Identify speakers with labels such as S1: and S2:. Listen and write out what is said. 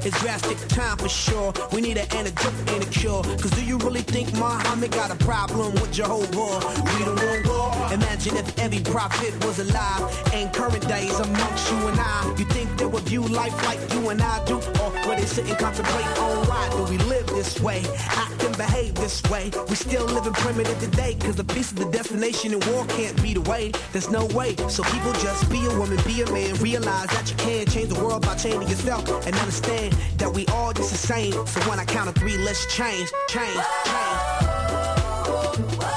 S1: It's drastic time for sure. We need an antidote and a cure. Cause do you really think Muhammad got a problem with Jehovah? We the one war. Imagine if every prophet was alive. In current days amongst you and I, you think they would view life like you and I do? Or where they sit and contemplate on why do we live this way, act and behave this way? We still living primitive today. Cause the peace is the destination and war can't be the way. There's no way. So people just be a woman, be a man. Realize that you can change the world by changing yourself. And understand that we all just the same. So when I count to 3, let's change, change, change.